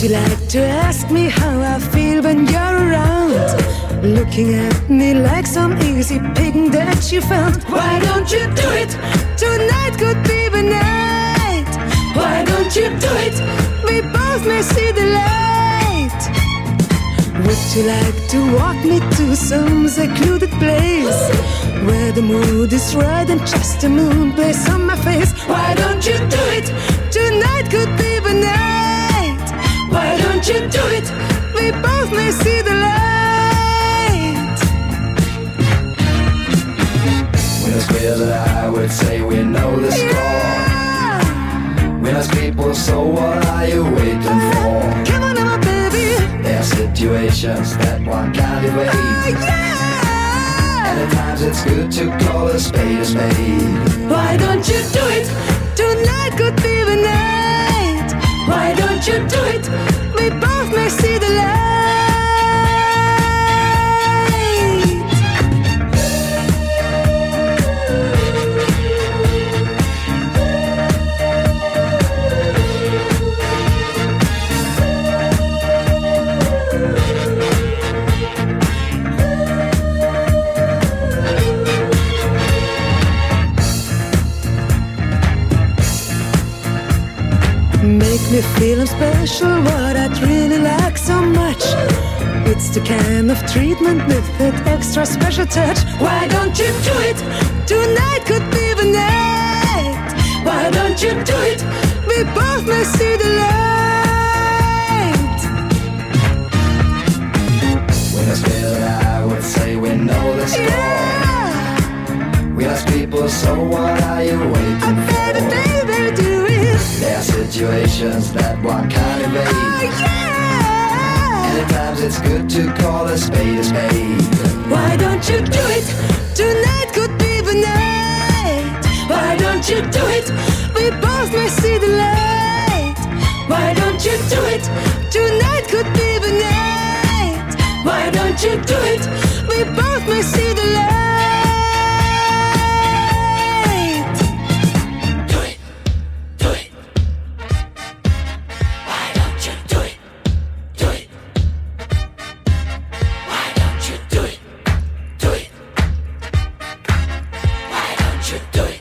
you like to ask me how I feel when you're around? Looking at me like some easy picking that you found. Why don't you do it? Tonight could be the night. Why don't you do it? We both may see the light. Would you like to walk me to some secluded place where the mood is right and just the moon plays on my face? Why don't you do it? Tonight could be the night. Why don't you do it? We both may see the light. When it's clear that I would say we know the score. When it's people, so what are you waiting for? Come on now, baby. There are situations that one can't evade. And at times it's good to call a spade a spade. Why don't you do it? Tonight could be the night. Why don't you do it? We both may see the light. Make me feel I'm special, what I'd really like so much. It's the kind of treatment with that extra special touch. Why don't you do it? Tonight could be the night. Why don't you do it? We both may see the light. When it's clear that I would say we know the score. We ask people, so what are you waiting for? Baby, do it. There are situations that one can't evade. And at times it's good to call a spade a spade. Why don't you do it? Tonight could be the night. Why don't you do it? We both may see the light. Why don't you do it? Tonight could be the night. Why don't you do it? We both may see the light. Do it.